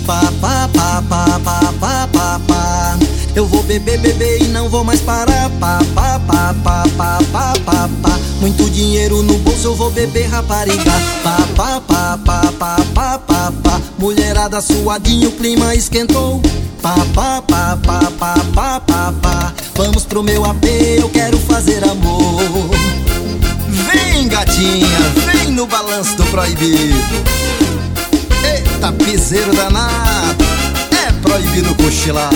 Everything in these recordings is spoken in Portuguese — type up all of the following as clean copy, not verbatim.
Pá, pá, pá, pá, pá, pá, pá, pá. Eu vou beber, beber e não vou mais parar. Pá, pá, pá, pá, pá, pá, pá, pá. Muito dinheiro no bolso, eu vou beber, rapariga. Pá, pá, pá, pá, pá, pá, pá, pá. Mulherada suadinho, o clima esquentou. Pá, pá, pá, pá, pá, pá, pá, pá. Vamos pro meu AP, eu quero fazer amor. Vem, gatinha, vem no balanço do proibido. Eita, piseiro danado, é proibido cochilar.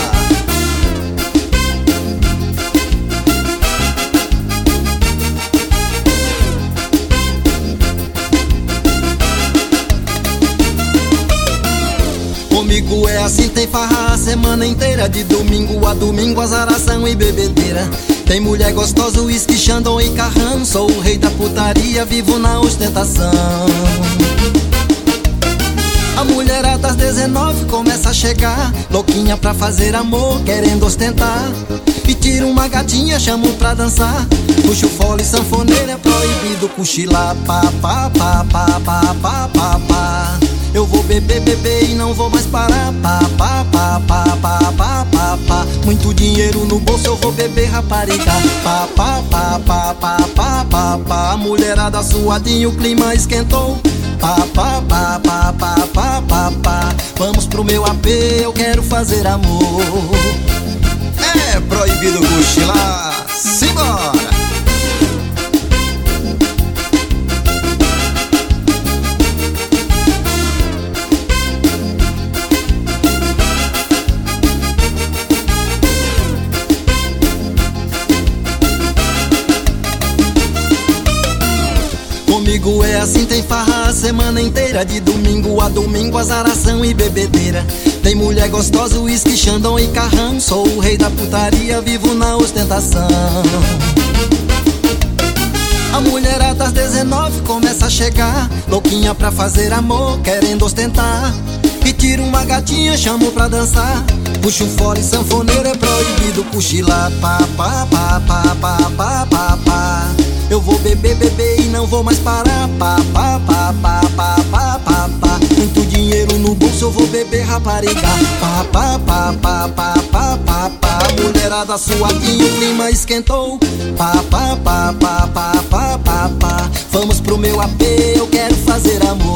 Comigo é assim, tem farra a semana inteira. De domingo a domingo, azaração e bebedeira. Tem mulher gostosa, uísque, Xandão e carrão. Sou o rei da putaria, vivo na ostentação. A mulherada às 19 começa a chegar, louquinha pra fazer amor, querendo ostentar. E tira uma gatinha, chamo pra dançar. Puxa o fole, sanfoneira, é proibido cochilar. Pá, pá, pá, pá, pá, pá, pá, pá. Eu vou beber, beber e não vou mais parar. Pá, pá, pá, pá, pá, pá, pá, pá. Muito dinheiro no bolso, eu vou beber, rapariga. Pá, pá, pá, pá, pá, pá, pá, pá. Mulherada suadinho, o clima esquentou. Pá, pá, pá, pá, pá, pá, pá, pá. Vamos pro meu AP, eu quero fazer amor. É proibido cochilar, simbora! Comigo é assim, tem farra a semana inteira. De domingo a domingo, azaração e bebedeira. Tem mulher gostosa, uísque, Xandão e carrão. Sou o rei da putaria, vivo na ostentação. A mulherada às 19 começa a chegar, louquinha pra fazer amor, querendo ostentar. E tira uma gatinha, chamo pra dançar. Puxa um fora e sanfoneiro, é proibido cochilar. Pá, pá, pá, pá, pá, pá, pá, pá. Eu vou beber, beber e não vou mais parar. Pá, pá, pá, pá, pá, pá, pá, pá. Muito dinheiro no bolso, eu vou beber, rapariga. Pá, pá, pá, pá, pá, pá, pá, pá. Mulherada suadinho, o clima esquentou. Pá, pá, pá, pá, pá, pá, pá, pá. Vamos pro meu AP, eu quero fazer amor.